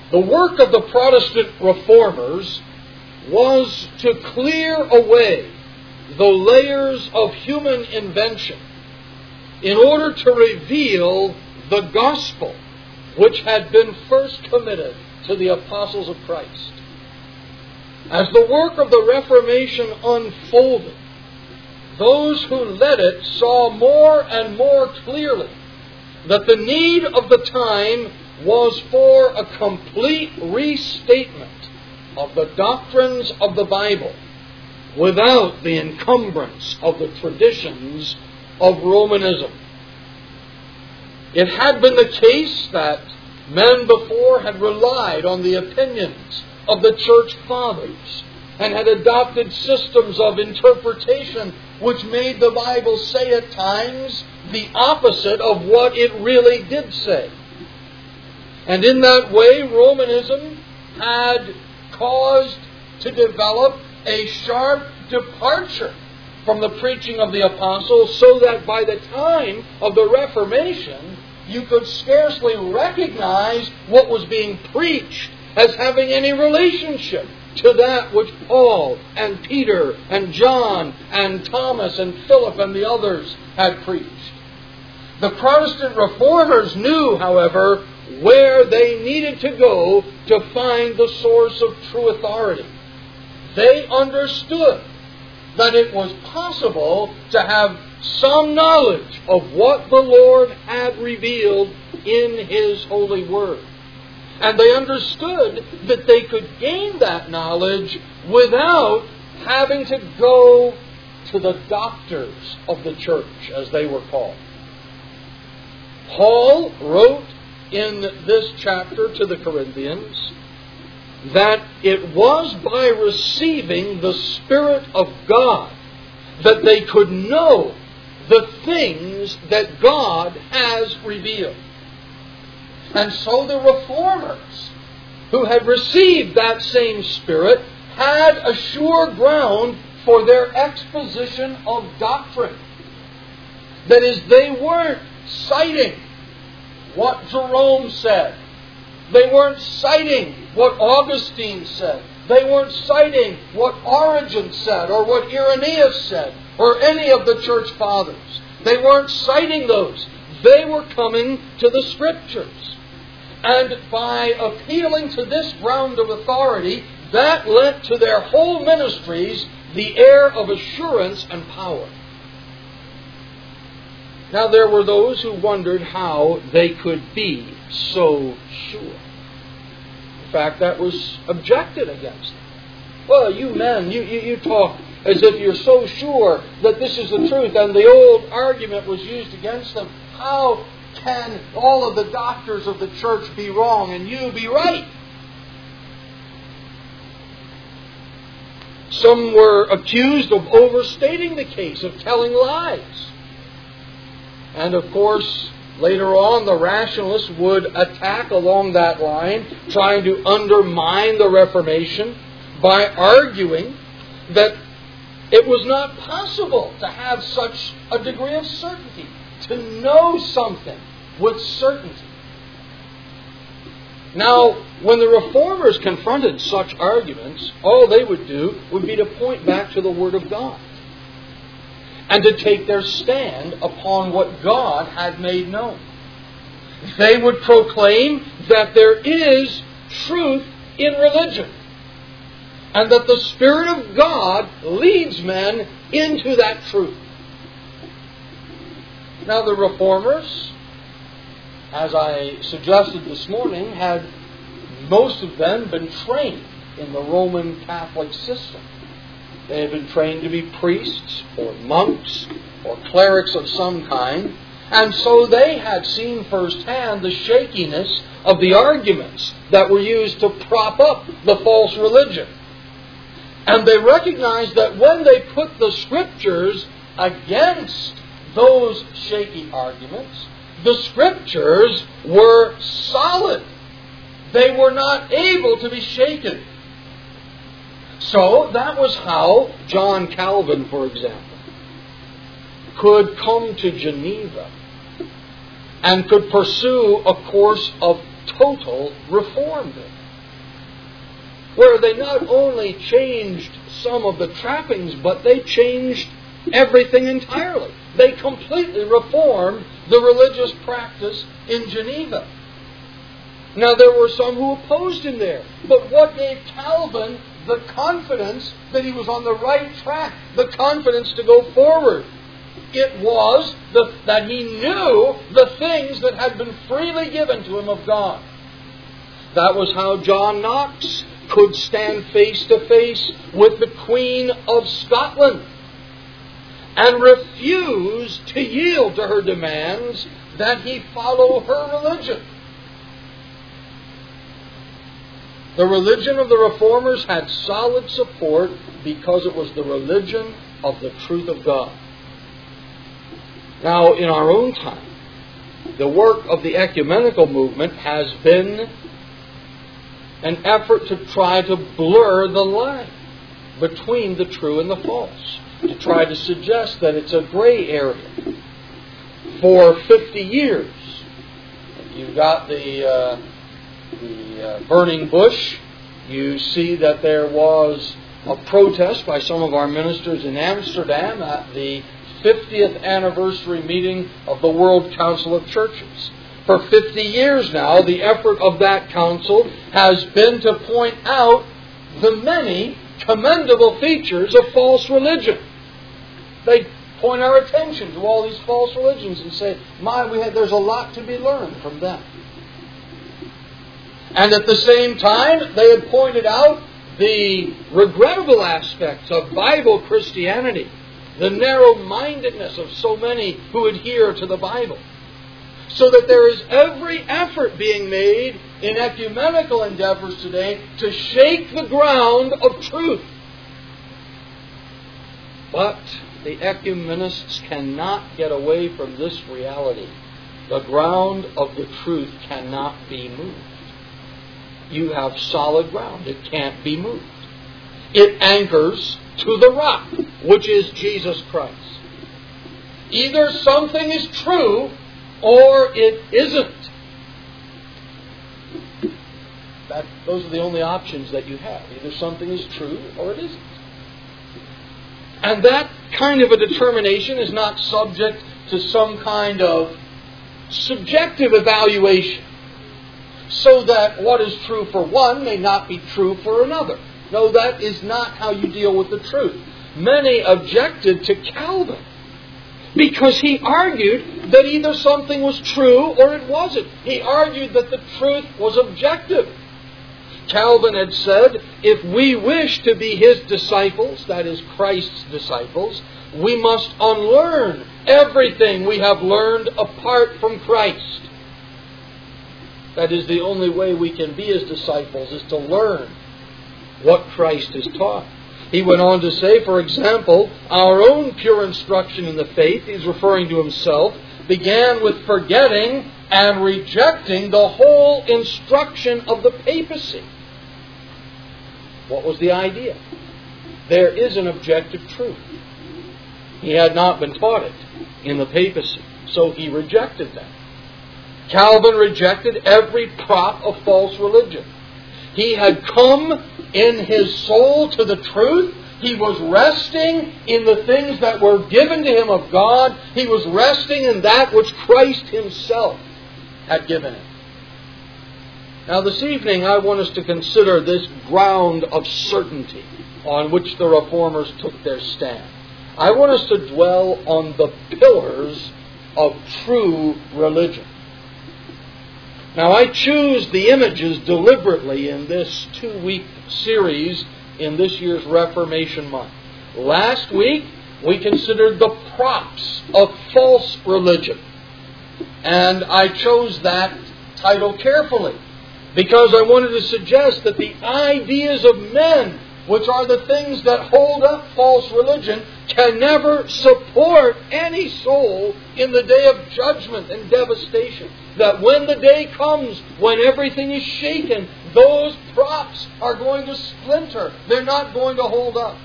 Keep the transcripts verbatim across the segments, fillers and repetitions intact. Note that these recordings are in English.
The work of the Protestant reformers was to clear away the layers of human invention in order to reveal the gospel which had been first committed to the apostles of Christ. As the work of the Reformation unfolded, those who led it saw more and more clearly that the need of the time was for a complete restatement of the doctrines of the Bible without the encumbrance of the traditions of Romanism. It had been the case that men before had relied on the opinions of the church fathers and had adopted systems of interpretation which made the Bible say at times the opposite of what it really did say. And in that way, Romanism had caused to develop a sharp departure from the preaching of the apostles, so that by the time of the Reformation, you could scarcely recognize what was being preached as having any relationship to that which Paul and Peter and John and Thomas and Philip and the others had preached. The Protestant reformers knew, however, where they needed to go to find the source of true authority. They understood that it was possible to have some knowledge of what the Lord had revealed in His holy Word. And they understood that they could gain that knowledge without having to go to the doctors of the church, as they were called. Paul wrote in this chapter to the Corinthians that it was by receiving the Spirit of God that they could know the things that God has revealed. And so the reformers, who had received that same Spirit, had a sure ground for their exposition of doctrine. That is, they weren't citing what Jerome said. They weren't citing what Augustine said. They weren't citing what Origen said or what Irenaeus said or any of the church fathers. They weren't citing those. They were coming to the Scriptures. And by appealing to this ground of authority, that lent to their whole ministries the air of assurance and power. Now there were those who wondered how they could be so sure. In fact, that was objected against them. Well, you men, you, you, you talk as if you're so sure that this is the truth, and the old argument was used against them. How can all of the doctors of the church be wrong and you be right? Some were accused of overstating the case, of telling lies. And of course, later on, the rationalists would attack along that line, trying to undermine the Reformation by arguing that it was not possible to have such a degree of certainty, to know something with certainty. Now, when the Reformers confronted such arguments, all they would do would be to point back to the Word of God and to take their stand upon what God had made known. They would proclaim that there is truth in religion and that the Spirit of God leads men into that truth. Now, the Reformers, as I suggested this morning, had most of them been trained in the Roman Catholic system. They had been trained to be priests or monks or clerics of some kind, and so they had seen firsthand the shakiness of the arguments that were used to prop up the false religion. And they recognized that when they put the Scriptures against those shaky arguments, the Scriptures were solid. They were not able to be shaken. So that was how John Calvin, for example, could come to Geneva and could pursue a course of total reform there, where they not only changed some of the trappings, but they changed everything entirely. They completely reformed the religious practice in Geneva. Now, there were some who opposed him there, but what gave Calvin the confidence that he was on the right track, the confidence to go forward? It was the, that he knew the things that had been freely given to him of God. That was how John Knox could stand face to face with the Queen of Scotland and refuse to yield to her demands that he follow her religion. The religion of the Reformers had solid support because it was the religion of the truth of God. Now, in our own time, the work of the ecumenical movement has been an effort to try to blur the line between the true and the false, to try to suggest that it's a gray area. For fifty years, you've got the, uh, the uh, burning bush. You see that there was a protest by some of our ministers in Amsterdam at the fiftieth anniversary meeting of the World Council of Churches. For fifty years now, the effort of that council has been to point out the many commendable features of false religion. They point our attention to all these false religions and say, my, we had, there's a lot to be learned from them. And at the same time, they had pointed out the regrettable aspects of Bible Christianity, the narrow-mindedness of so many who adhere to the Bible. So that there is every effort being made in ecumenical endeavors today to shake the ground of truth. But the ecumenists cannot get away from this reality. The ground of the truth cannot be moved. You have solid ground. It can't be moved. It anchors to the rock, which is Jesus Christ. Either something is true or it isn't. That, those are the only options that you have. Either something is true or it isn't. And that kind of a determination is not subject to some kind of subjective evaluation, so that what is true for one may not be true for another. No, that is not how you deal with the truth. Many objected to Calvin because he argued that either something was true or it wasn't. He argued that the truth was objective. Calvin had said, if we wish to be his disciples, that is Christ's disciples, we must unlearn everything we have learned apart from Christ. That is, the only way we can be his disciples is to learn what Christ has taught. He went on to say, for example, our own pure instruction in the faith, he's referring to himself, began with forgetting and rejecting the whole instruction of the papacy. What was the idea? There is an objective truth. He had not been taught it in the papacy, so he rejected that. Calvin rejected every prop of false religion. He had come in his soul to the truth. He was resting in the things that were given to him of God. He was resting in that which Christ himself had given him. Now this evening I want us to consider this ground of certainty on which the Reformers took their stand. I want us to dwell on the pillars of true religion. Now, I choose the images deliberately in this two-week series in this year's Reformation Month. Last week, we considered the props of false religion. And I chose that title carefully because I wanted to suggest that the ideas of men, which are the things that hold up false religion, can never support any soul in the day of judgment and devastation. That when the day comes, when everything is shaken, those props are going to splinter. They're not going to hold up.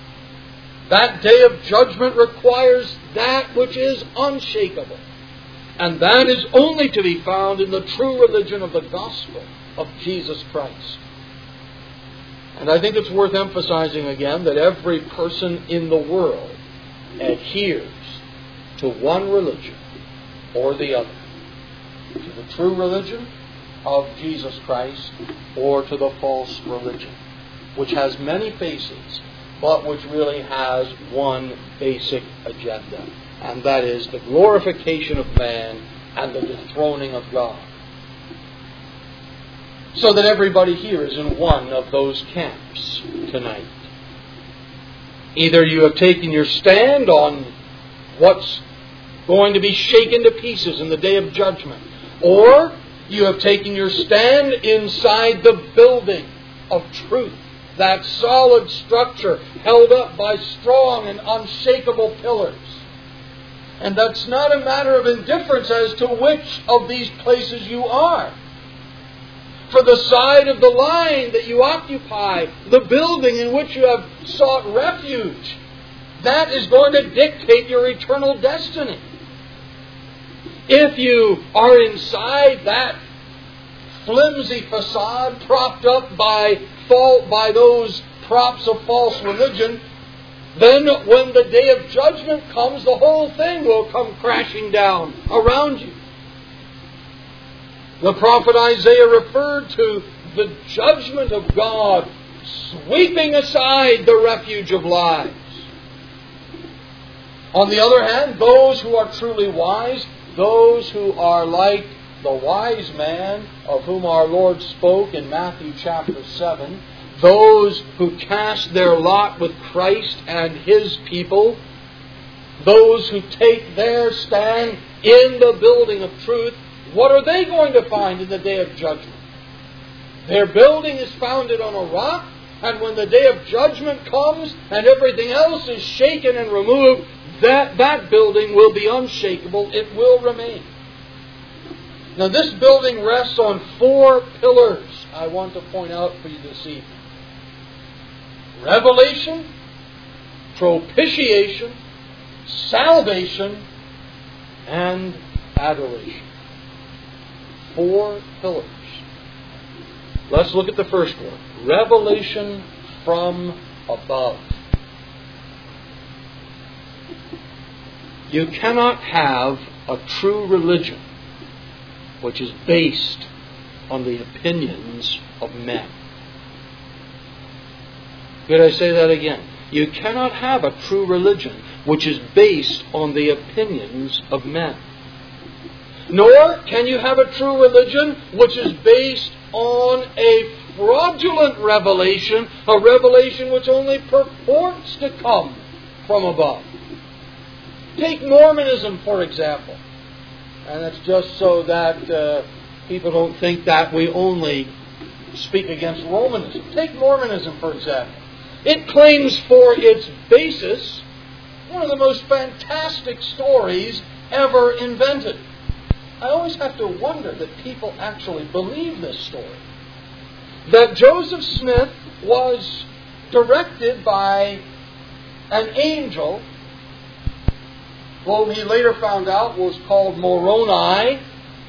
That day of judgment requires that which is unshakable. And that is only to be found in the true religion of the gospel of Jesus Christ. And I think it's worth emphasizing again that every person in the world adheres to one religion or the other. To the true religion of Jesus Christ or to the false religion, which has many faces, but which really has one basic agenda. And that is the glorification of man and the dethroning of God. So that everybody here is in one of those camps tonight. Either you have taken your stand on what's going to be shaken to pieces in the day of judgment, or you have taken your stand inside the building of truth, that solid structure held up by strong and unshakable pillars. And that's not a matter of indifference as to which of these places you are. For the side of the line that you occupy, the building in which you have sought refuge, that is going to dictate your eternal destiny. If you are inside that flimsy facade propped up by fault by those props of false religion, then when the day of judgment comes, the whole thing will come crashing down around you. The prophet Isaiah referred to the judgment of God sweeping aside the refuge of lies. On the other hand, those who are truly wise, those who are like the wise man of whom our Lord spoke in Matthew chapter seven, those who cast their lot with Christ and His people, those who take their stand in the building of truth, what are they going to find in the day of judgment? Their building is founded on a rock, and when the day of judgment comes and everything else is shaken and removed, that, that building will be unshakable. It will remain. Now, this building rests on four pillars I want to point out for you this evening. Revelation, propitiation, salvation, and adoration. Four pillars. Let's look at the first one. Revelation from above. You cannot have a true religion which is based on the opinions of men. Could I say that again? You cannot have a true religion which is based on the opinions of men. Nor can you have a true religion which is based on a fraudulent revelation, a revelation which only purports to come from above. Take Mormonism, for example. And that's just so that uh, people don't think that we only speak against Romanism. Take Mormonism, for example. It claims for its basis one of the most fantastic stories ever invented. I always have to wonder that people actually believe this story. That Joseph Smith was directed by an angel, whom he later found out was called Moroni.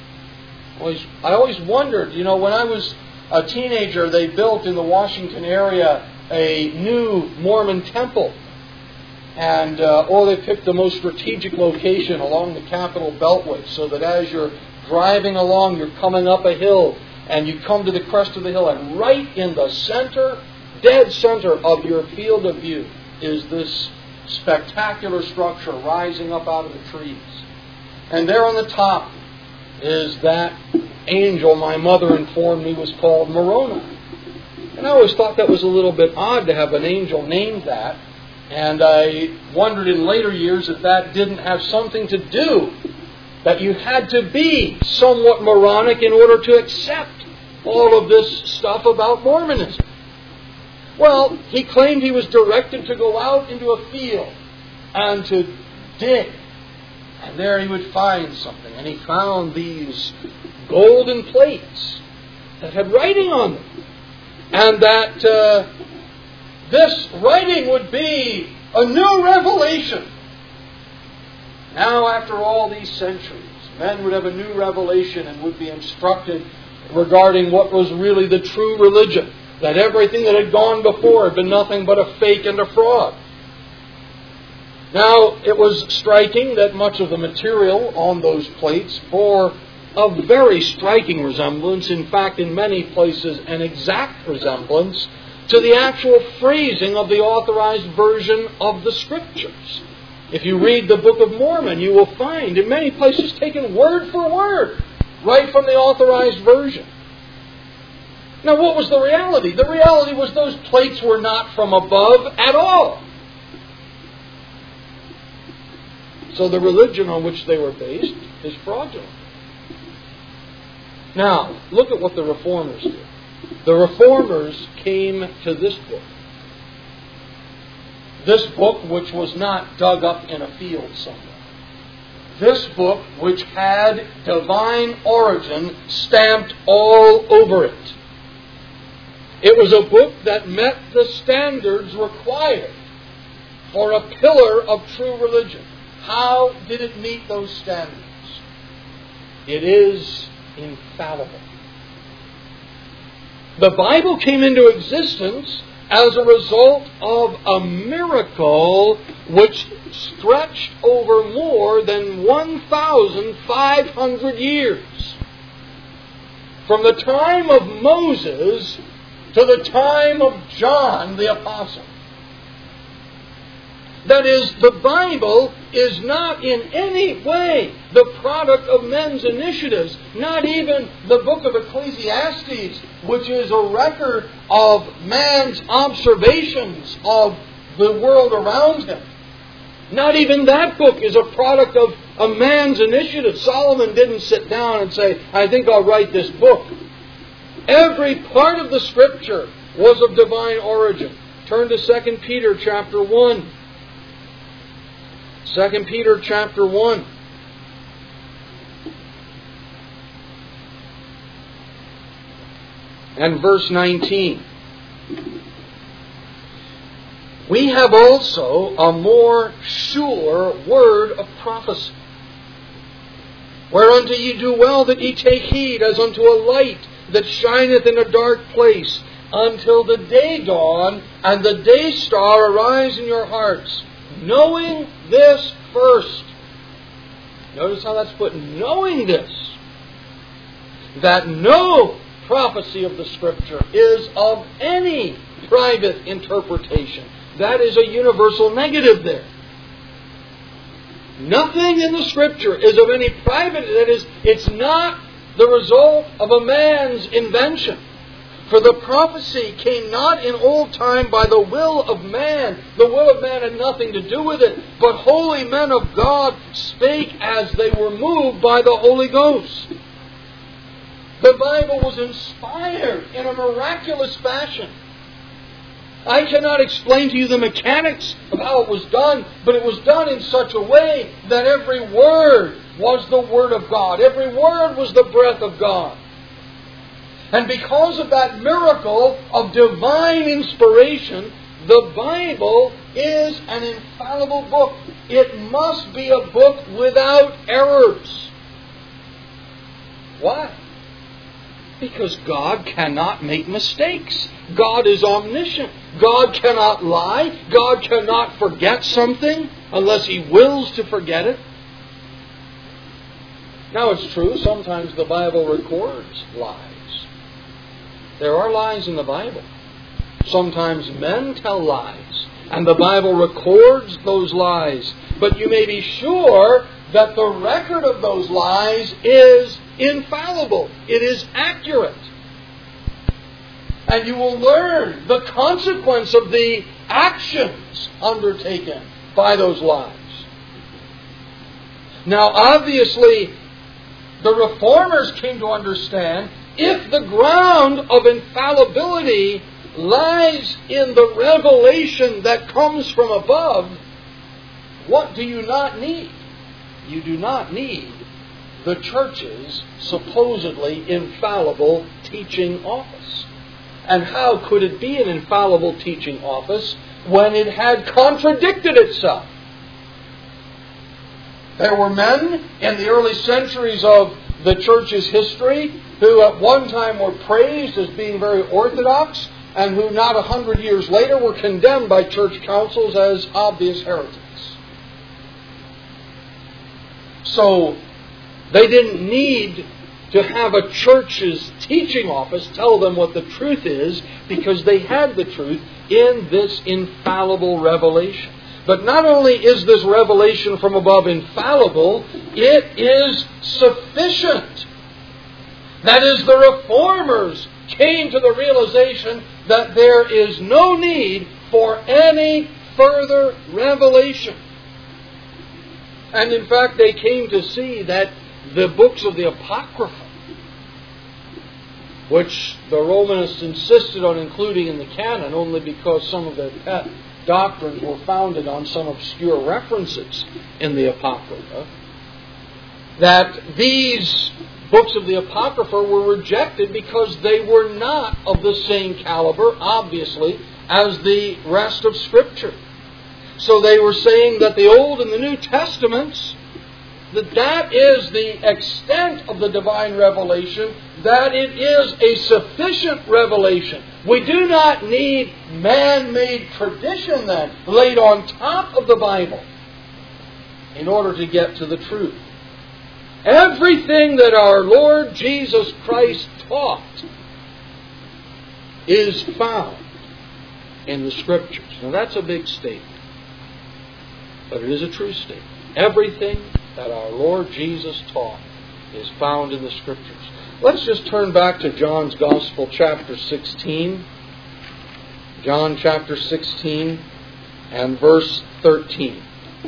I always wondered, you know, when I was a teenager, they built in the Washington area a new Mormon temple. And, uh, or they picked the most strategic location along the Capitol Beltway, so that as you're driving along, you're coming up a hill, and you come to the crest of the hill, and right in the center, dead center of your field of view, is this spectacular structure rising up out of the trees. And there on the top is that angel my mother informed me was called Moroni. And I always thought that was a little bit odd to have an angel named that. And I wondered in later years if that didn't have something to do, that you had to be somewhat moronic in order to accept all of this stuff about Mormonism. Well, he claimed he was directed to go out into a field and to dig. And there he would find something. And he found these golden plates that had writing on them. And that uh, this writing would be a new revelation. Now, after all these centuries, Men would have a new revelation and would be instructed regarding what was really the true religion. That everything that had gone before had been nothing but a fake and a fraud. Now, it was striking that much of the material on those plates bore a very striking resemblance, in fact, in many places, an exact resemblance to the actual phrasing of the authorized version of the Scriptures. If you read the Book of Mormon, you will find in many places taken word for word, right from the authorized version. Now, what was the reality? The reality was those plates were not from above at all. So the religion on which they were based is fraudulent. Now, look at what the Reformers did. The Reformers came to this book. This book which was not dug up in a field somewhere. This book which had divine origin stamped all over it. It was a book that met the standards required for a pillar of true religion. How did it meet those standards? It is infallible. The Bible came into existence as a result of a miracle which stretched over more than one thousand five hundred years. From the time of Moses to the time of John the Apostle. That is, the Bible is not in any way the product of men's initiatives. Not even the book of Ecclesiastes, which is a record of man's observations of the world around him. Not even that book is a product of a man's initiative. Solomon didn't sit down and say, I think I'll write this book. Every part of the Scripture was of divine origin. Turn to Second Peter chapter one. Second Peter chapter one. And verse nineteen. We have also a more sure word of prophecy, whereunto ye do well that ye take heed as unto a light that shineth in a dark place, until the day dawn and the day star arise in your hearts, knowing this first. Notice how that's put. Knowing this, that no prophecy of the Scripture is of any private interpretation. That is a universal negative there. Nothing in the Scripture is of any private, that is, it's not the result of a man's invention. For the prophecy came not in old time by the will of man. The will of man had nothing to do with it. But holy men of God spake as they were moved by the Holy Ghost. The Bible was inspired in a miraculous fashion. I cannot explain to you the mechanics of how it was done, but it was done in such a way that every word was the Word of God. Every word was the breath of God. And because of that miracle of divine inspiration, the Bible is an infallible book. It must be a book without errors. Why? Because God cannot make mistakes. God is omniscient. God cannot lie. God cannot forget something unless He wills to forget it. Now it's true, sometimes the Bible records lies. There are lies in the Bible. Sometimes men tell lies, and the Bible records those lies. But you may be sure that the record of those lies is infallible. It is accurate. And you will learn the consequence of the actions undertaken by those lies. Now, obviously, the Reformers came to understand if the ground of infallibility lies in the revelation that comes from above, what do you not need? You do not need the church's supposedly infallible teaching office. And how could it be an infallible teaching office when it had contradicted itself? There were men in the early centuries of the church's history who at one time were praised as being very orthodox and who not a hundred years later were condemned by church councils as obvious heretics. So they didn't need to have a church's teaching office tell them what the truth is, because they had the truth in this infallible revelation. But not only is this revelation from above infallible, it is sufficient. That is, the Reformers came to the realization that there is no need for any further revelation. And in fact, they came to see that the books of the Apocrypha, which the Romanists insisted on including in the canon only because some of their pet doctrines were founded on some obscure references in the Apocrypha, that these books of the Apocrypha were rejected because they were not of the same caliber, obviously, as the rest of Scripture. So they were saying that the Old and the New Testaments, that that is the extent of the divine revelation, that it is a sufficient revelation. We do not need man-made tradition then laid on top of the Bible in order to get to the truth. Everything that our Lord Jesus Christ taught is found in the Scriptures. Now that's a big statement, but it is a true statement. Everything that our Lord Jesus taught is found in the Scriptures. Let's just turn back to John's Gospel, chapter sixteen. John chapter sixteen and verse thirteen.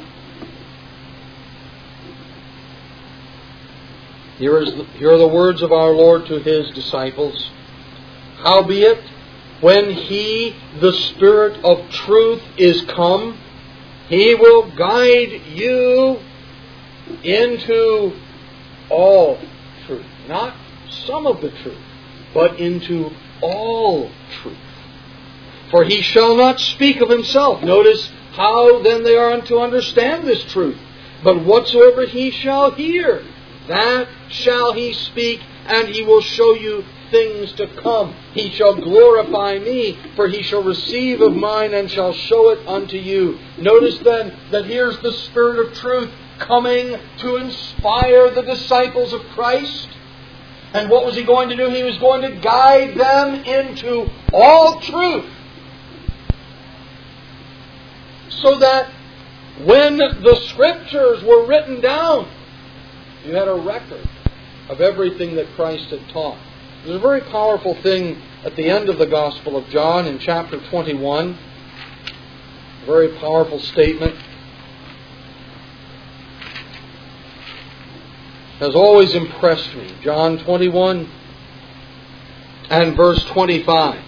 Here, is the, here are the words of our Lord to His disciples. Howbeit, when He, the Spirit of truth, is come, He will guide you into all truth. Not some of the truth, but into all truth. For He shall not speak of Himself. Notice how then they are to understand this truth. But whatsoever He shall hear, that shall He speak, and He will show you things to come. He shall glorify Me, for He shall receive of mine and shall show it unto you. Notice then that here's the Spirit of truth coming to inspire the disciples of Christ. And what was He going to do? He was going to guide them into all truth. So that when the Scriptures were written down, you had a record of everything that Christ had taught. There's a very powerful thing at the end of the Gospel of John in chapter twenty-one. A very powerful statement. Has always impressed me. John twenty-one and verse twenty-five.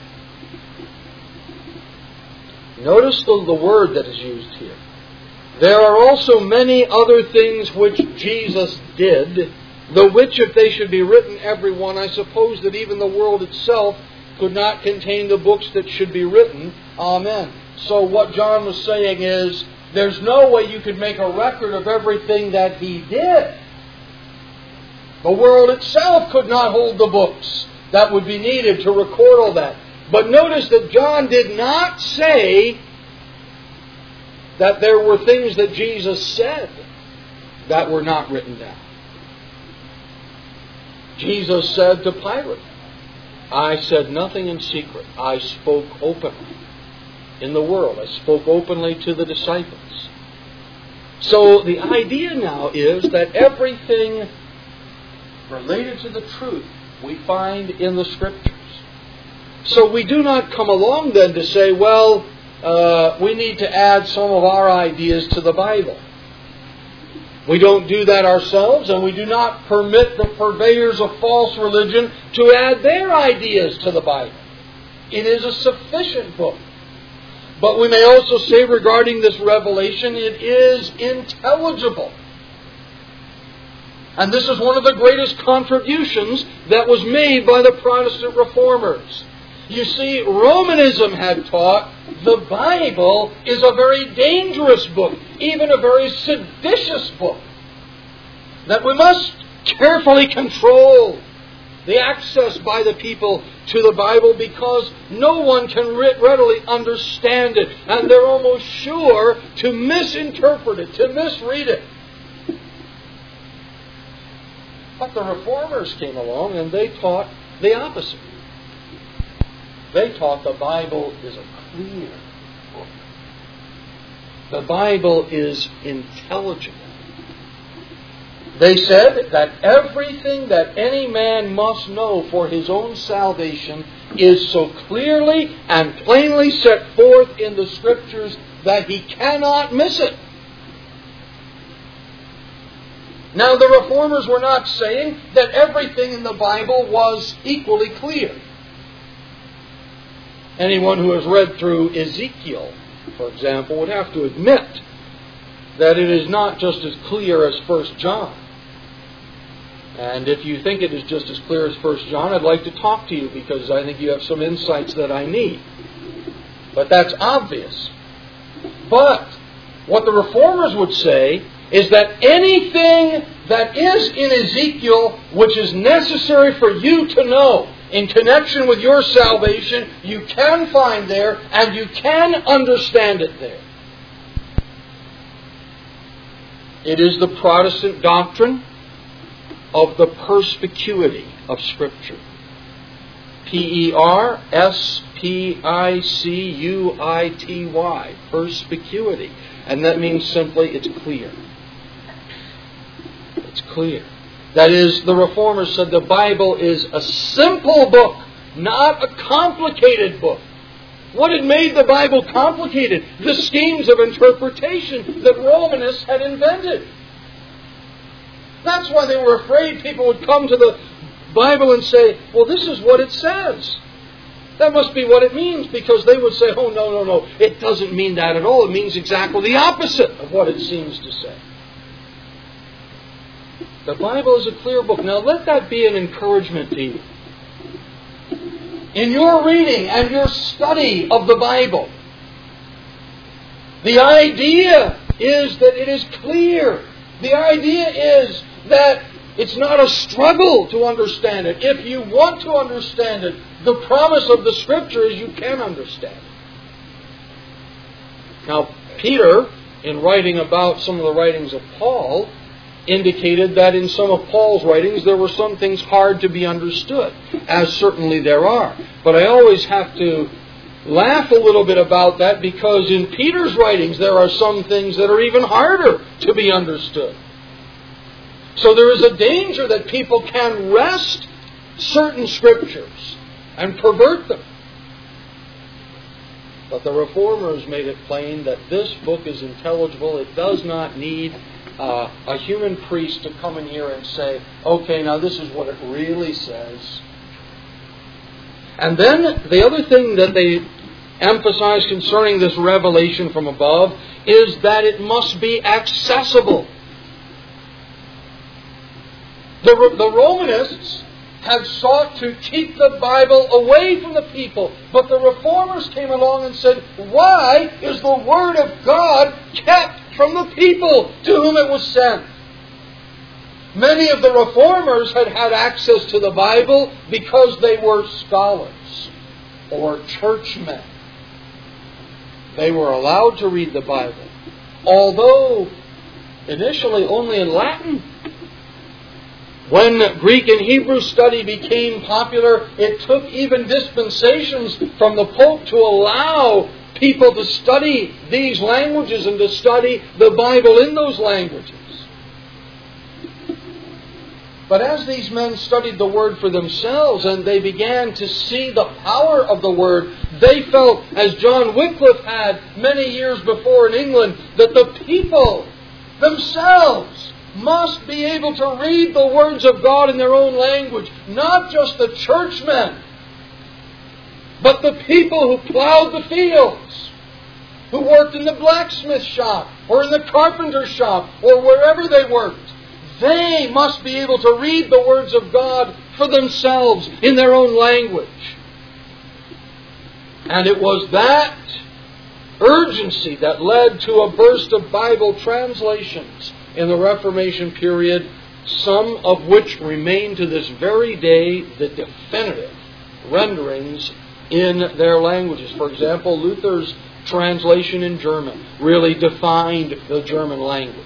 Notice the, the word that is used here. There are also many other things which Jesus did, the which if they should be written every one, I suppose that even the world itself could not contain the books that should be written. Amen. So what John was saying is, there's no way you could make a record of everything that He did. The world itself could not hold the books that would be needed to record all that. But notice that John did not say that there were things that Jesus said that were not written down. Jesus said to Pilate, I said nothing in secret. I spoke openly in the world. I spoke openly to the disciples. So the idea now is that everything related to the truth we find in the Scriptures. So we do not come along then to say, well, uh, we need to add some of our ideas to the Bible. We don't do that ourselves, and we do not permit the purveyors of false religion to add their ideas to the Bible. It is a sufficient book. But we may also say regarding this revelation, it is intelligible. And this is one of the greatest contributions that was made by the Protestant Reformers. You see, Romanism had taught the Bible is a very dangerous book, even a very seditious book. that we must carefully control the access by the people to the Bible, because no one can readily understand it, and they're almost sure to misinterpret it, to misread it. But the Reformers came along and they taught the opposite. They taught the Bible is a clear book. The Bible is intelligible. They said that everything that any man must know for his own salvation is so clearly and plainly set forth in the Scriptures that he cannot miss it. Now, the Reformers were not saying that everything in the Bible was equally clear. Anyone who has read through Ezekiel, for example, would have to admit that it is not just as clear as First John. And if you think it is just as clear as First John, I'd like to talk to you, because I think you have some insights that I need. But that's obvious. But what the Reformers would say is that anything that is in Ezekiel which is necessary for you to know in connection with your salvation, you can find there and you can understand it there. It is the Protestant doctrine of the perspicuity of Scripture. P E R S P I C U I T Y. Perspicuity. And that means simply it's clear. It's clear. That is, the Reformers said the Bible is a simple book, not a complicated book. What had made the Bible complicated? The schemes of interpretation that Romanists had invented. That's why they were afraid people would come to the Bible and say, well, this is what it says. That must be what it means, because they would say, oh, no, no, no, it doesn't mean that at all. It means exactly the opposite of what it seems to say. The Bible is a clear book. Now let that be an encouragement to you. In your reading and your study of the Bible, the idea is that it is clear. The idea is that it's not a struggle to understand it. If you want to understand it, the promise of the Scripture is you can understand it. Now, Peter, in writing about some of the writings of Paul, indicated that in some of Paul's writings there were some things hard to be understood, as certainly there are. But I always have to laugh a little bit about that, because in Peter's writings there are some things that are even harder to be understood. So there is a danger that people can wrest certain Scriptures and pervert them. But the Reformers made it plain that this book is intelligible. It does not need uh, a human priest to come in here and say, okay, now this is what it really says. And then the other thing that they emphasize concerning this revelation from above is that it must be accessible. The, the Romanists had sought to keep the Bible away from the people, but the Reformers came along and said, why is the Word of God kept from the people to whom it was sent? Many of the Reformers had had access to the Bible because they were scholars or churchmen. They were allowed to read the Bible, although initially only in Latin. When Greek and Hebrew study became popular, it took even dispensations from the Pope to allow people to study these languages and to study the Bible in those languages. But as these men studied the Word for themselves and they began to see the power of the Word, they felt, as John Wycliffe had many years before in England, that the people themselves must be able to read the words of God in their own language. Not just the churchmen, but the people who plowed the fields, who worked in the blacksmith shop, or in the carpenter shop, or wherever they worked. They must be able to read the words of God for themselves in their own language. And it was that urgency that led to a burst of Bible translations in the Reformation period some of which remain to this very day the definitive renderings in their languages. For example, Luther's translation in German really defined the German language.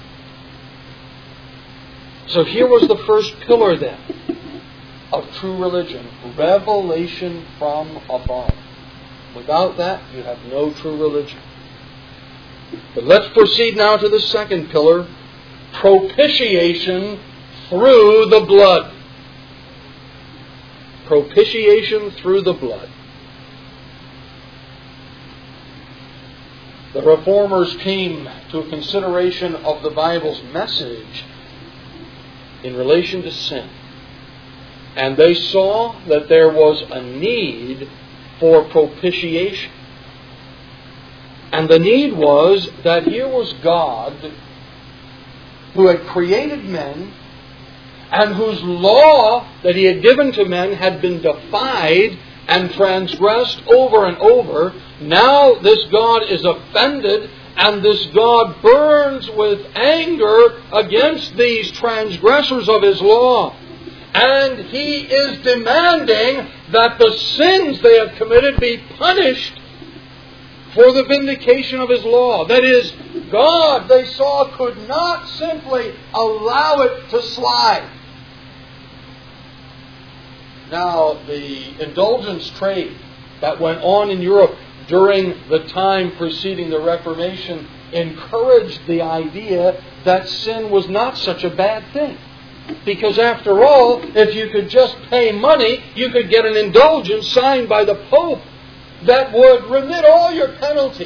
So here was the first pillar then of true religion, revelation from above. Without that, you have no true religion. But let's proceed now to the second pillar, propitiation through the blood. Propitiation through the blood. The Reformers came to a consideration of the Bible's message in relation to sin. And they saw that there was a need for propitiation. And the need was that here was God who had created men and whose law that He had given to men had been defied and transgressed over and over. Now this God is offended, and this God burns with anger against these transgressors of His law. And He is demanding that the sins they have committed be punished for the vindication of His law. That is, God, they saw, could not simply allow it to slide. Now, the indulgence trade that went on in Europe during the time preceding the Reformation encouraged the idea that sin was not such a bad thing. Because after all, if you could just pay money, you could get an indulgence signed by the Pope that would remit all your penalty.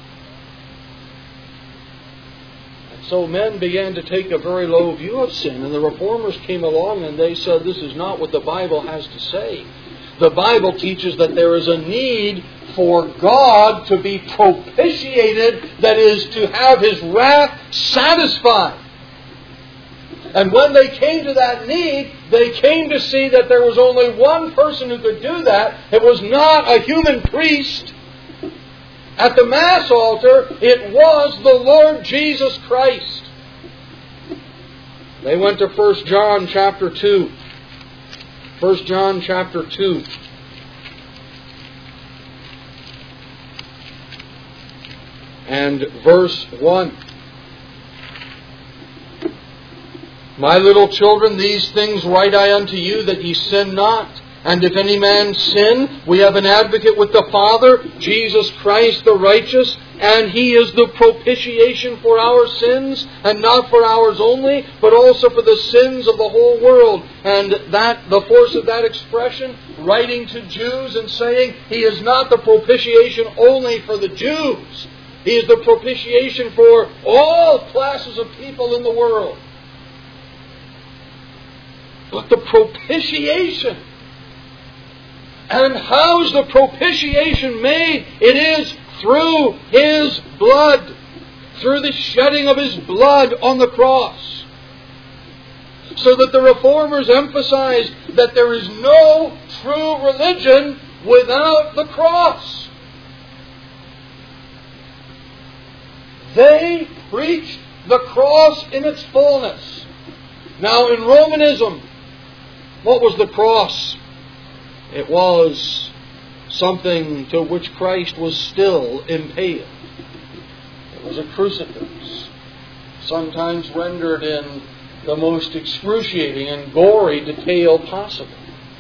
And so men began to take a very low view of sin, and the Reformers came along and they said, this is not what the Bible has to say. The Bible teaches that there is a need for God to be propitiated, that is, to have His wrath satisfied. And when they came to that need, they came to see that there was only one person who could do that. It was not a human priest. At the Mass altar, it was the Lord Jesus Christ. They went to First John chapter two. First John chapter two. And verse one. My little children, these things write I unto you, that ye sin not. And if any man sin, we have an advocate with the Father, Jesus Christ the righteous, and He is the propitiation for our sins, and not for ours only, but also for the sins of the whole world. And that the force of that expression, writing to Jews and saying, He is not the propitiation only for the Jews. He is the propitiation for all classes of people in the world. But the propitiation. And how's the propitiation made? It is through His blood. Through the shedding of His blood on the cross. So that the Reformers emphasized that there is no true religion without the cross. They preached the cross in its fullness. Now in Romanism, what was the cross? It was something to which Christ was still impaled. It was a crucifix, sometimes rendered in the most excruciating and gory detail possible.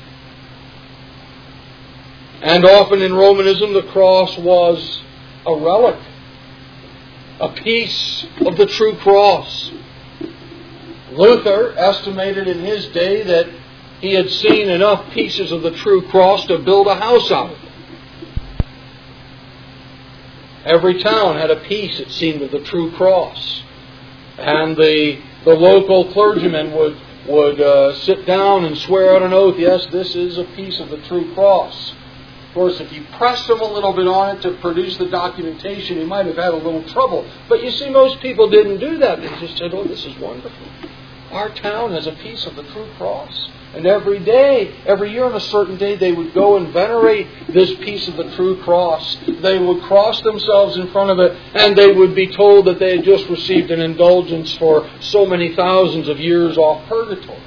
And often in Romanism, the cross was a relic, a piece of the true cross. Luther estimated in his day that he had seen enough pieces of the true cross to build a house out of it. Every town had a piece, it seemed, of the true cross. And the the local clergyman would, would uh, sit down and swear out an oath, yes, this is a piece of the true cross. Of course, if you pressed him a little bit on it to produce the documentation, he might have had a little trouble. But you see, most people didn't do that. They just said, oh, this is wonderful. our town has a piece of the true cross. And every day, every year on a certain day, they would go and venerate this piece of the true cross. They would cross themselves in front of it, and they would be told that they had just received an indulgence for so many thousands of years off purgatory.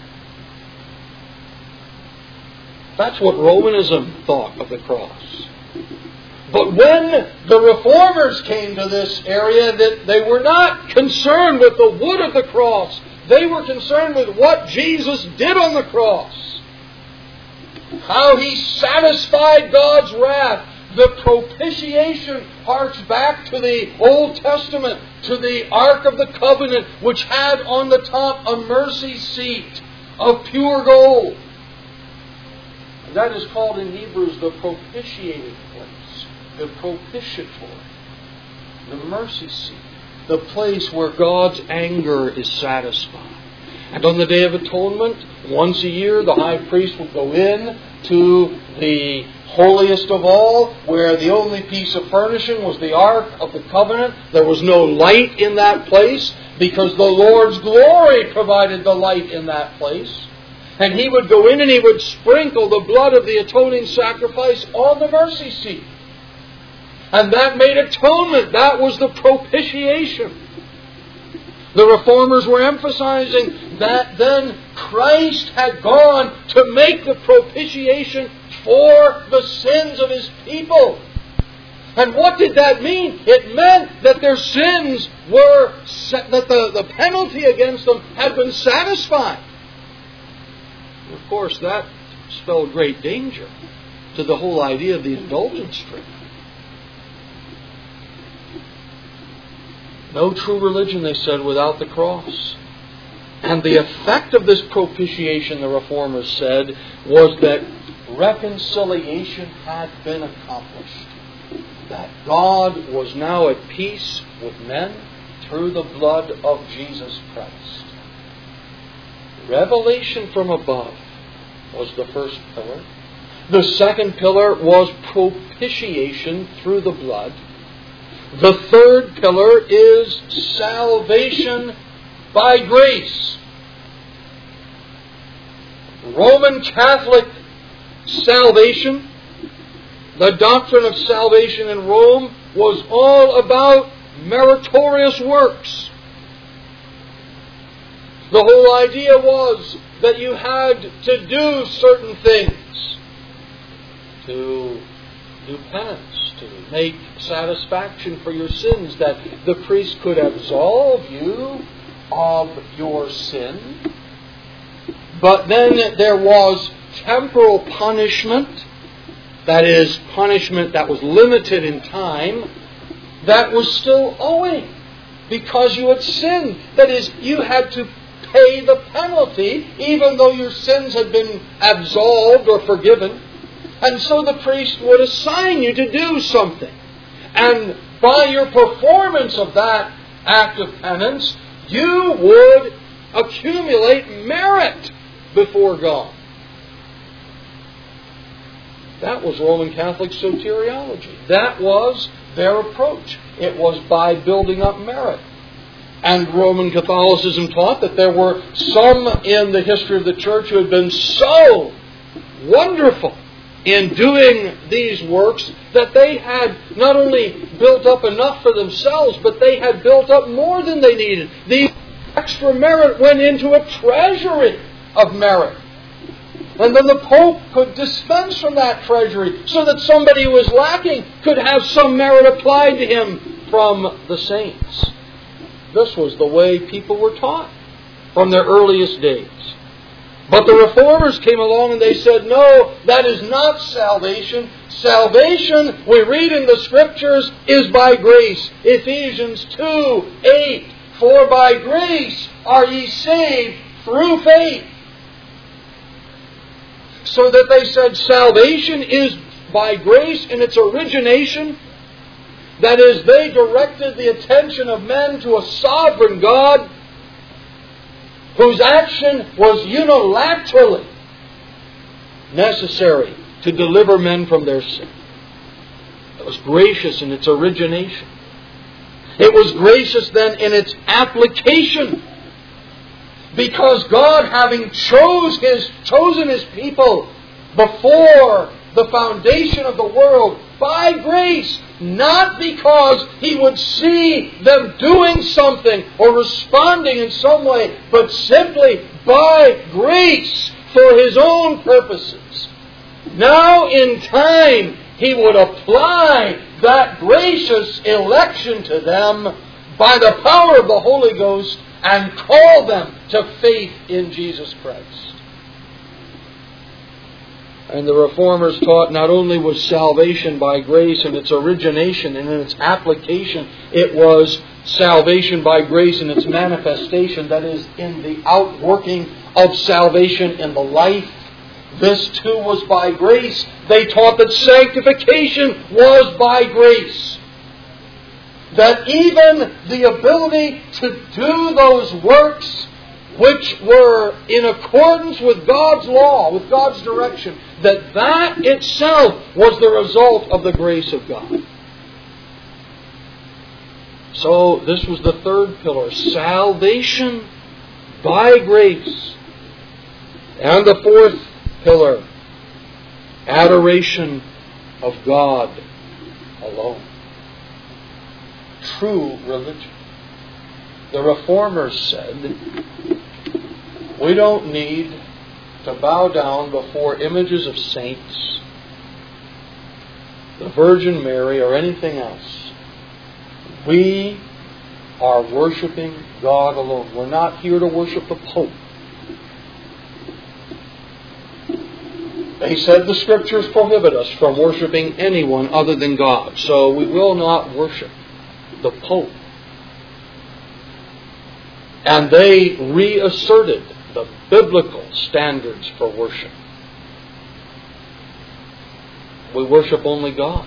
That's what Romanism thought of the cross. But when the Reformers came to this area, that they were not concerned with the wood of the cross. They were concerned with what Jesus did on the cross. How He satisfied God's wrath. The propitiation harks back to the Old Testament, to the Ark of the Covenant, which had on the top a mercy seat of pure gold. And that is called in Hebrews the propitiating place, the propitiatory, the mercy seat. The place where God's anger is satisfied. And on the Day of Atonement, once a year, the high priest would go in to the holiest of all, where the only piece of furnishing was the Ark of the Covenant. There was no light in that place, because the Lord's glory provided the light in that place. And he would go in and he would sprinkle the blood of the atoning sacrifice on the mercy seat. And that made atonement. That was the propitiation. The Reformers were emphasizing that then Christ had gone to make the propitiation for the sins of His people. And what did that mean? It meant that their sins were, that the, the penalty against them had been satisfied. Of course, that spelled great danger to the whole idea of the indulgence tree. No true religion, they said, without the cross. And the effect of this propitiation, the Reformers said, was that reconciliation had been accomplished. That God was now at peace with men through the blood of Jesus Christ. Revelation from above was the first pillar. The second pillar was propitiation through the blood. The third pillar is salvation by grace. Roman Catholic salvation, the doctrine of salvation in Rome, was all about meritorious works. The whole idea was that you had to do certain things, to do penance, to make satisfaction for your sins, that the priest could absolve you of your sin. But then there was temporal punishment, that is, punishment that was limited in time, that was still owing because you had sinned. That is, you had to pay the penalty even though your sins had been absolved or forgiven. And so the priest would assign you to do something. And by your performance of that act of penance, you would accumulate merit before God. That was Roman Catholic soteriology. That was their approach. It was by building up merit. And Roman Catholicism taught that there were some in the history of the church who had been so wonderful in doing these works that they had not only built up enough for themselves, but they had built up more than they needed. The extra merit went into a treasury of merit. And then the Pope could dispense from that treasury so that somebody who was lacking could have some merit applied to him from the saints. This was the way people were taught from their earliest days. But the Reformers came along and they said, no, that is not salvation. Salvation, we read in the Scriptures, is by grace. Ephesians two eight. For by grace are ye saved through faith. So that they said salvation is by grace in its origination. That is, they directed the attention of men to a sovereign God whose action was unilaterally necessary to deliver men from their sin. It was gracious in its origination. It was gracious then in its application. Because God, having chose his, chosen His people before the foundation of the world, by grace, not because He would see them doing something or responding in some way, but simply by grace for His own purposes. Now in time, He would apply that gracious election to them by the power of the Holy Ghost and call them to faith in Jesus Christ. And the Reformers taught not only was salvation by grace in its origination and in its application, it was salvation by grace in its manifestation, that is, in the outworking of salvation in the life. This too was by grace. They taught that sanctification was by grace. That even the ability to do those works which were in accordance with God's law, with God's direction, that that itself was the result of the grace of God. So this was the third pillar, salvation by grace. And the fourth pillar, adoration of God alone. True religion. The Reformers said, we don't need to bow down before images of saints, the Virgin Mary, or anything else. We are worshiping God alone. We're not here to worship the Pope. They said the Scriptures prohibit us from worshiping anyone other than God, so we will not worship the Pope. And they reasserted the biblical standards for worship. We worship only God.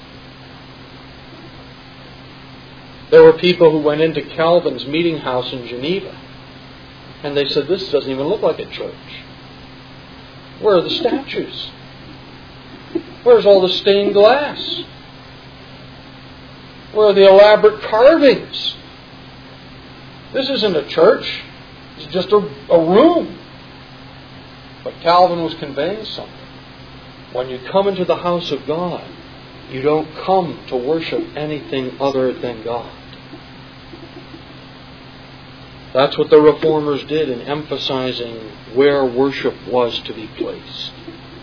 There were people who went into Calvin's meeting house in Geneva, and they said, this doesn't even look like a church. Where are the statues? Where's all the stained glass? Where are the elaborate carvings? This isn't a church. It's just a, a room. But Calvin was conveying something. When you come into the house of God, you don't come to worship anything other than God. That's what the Reformers did in emphasizing where worship was to be placed.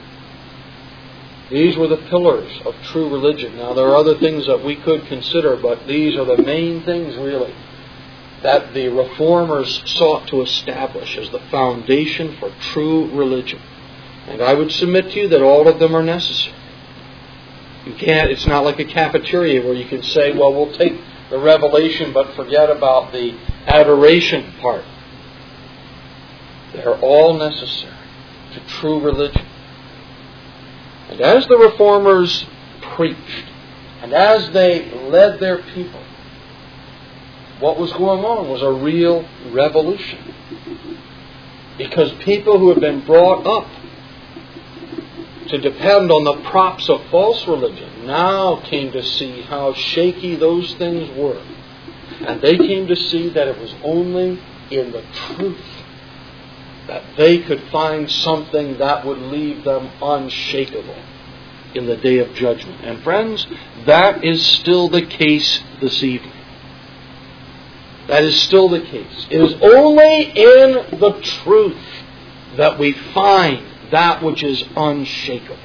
These were the pillars of true religion. Now, there are other things that we could consider, but these are the main things, really, that the Reformers sought to establish as the foundation for true religion. And I would submit to you that all of them are necessary. You can't, it's not like a cafeteria where you can say, well, we'll take the revelation but forget about the adoration part. They're all necessary to true religion. And as the Reformers preached, and as they led their people, what was going on was a real revolution. Because people who had been brought up to depend on the props of false religion now came to see how shaky those things were. And they came to see that it was only in the truth that they could find something that would leave them unshakable in the day of judgment. And friends, that is still the case this evening. That is still the case. It is only in the truth that we find that which is unshakable.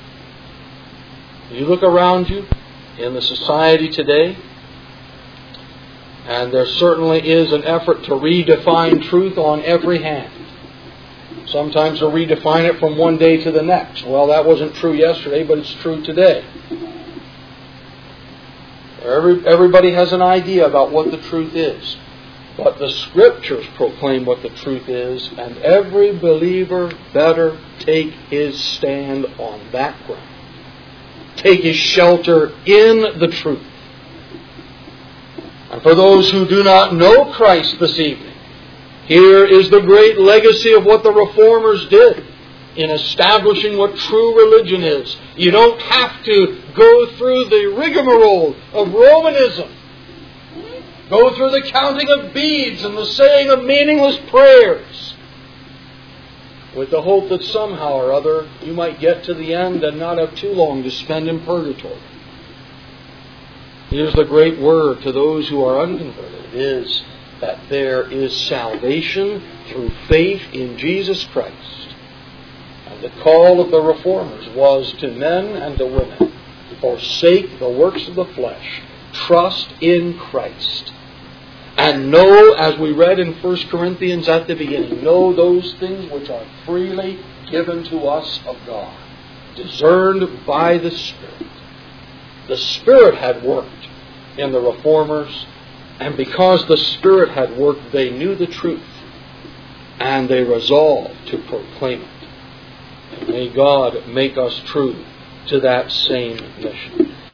You look around you in the society today, and there certainly is an effort to redefine truth on every hand. Sometimes to redefine it from one day to the next. Well, that wasn't true yesterday, but it's true today. Every, everybody has an idea about what the truth is. But the Scriptures proclaim what the truth is, and every believer better take his stand on that ground. Take his shelter in the truth. And for those who do not know Christ this evening, here is the great legacy of what the Reformers did in establishing what true religion is. You don't have to go through the rigmarole of Romanism. go through the counting of beads and the saying of meaningless prayers, with the hope that somehow or other you might get to the end and not have too long to spend in purgatory. Here's the great word to those who are unconverted. It is that there is salvation through faith in Jesus Christ. And the call of the Reformers was to men and to women, forsake the works of the flesh, trust in Christ, and know, as we read in First Corinthians at the beginning, know those things which are freely given to us of God, discerned by the Spirit. The Spirit had worked in the Reformers, and because the Spirit had worked, they knew the truth, and they resolved to proclaim it. And may God make us true to that same mission.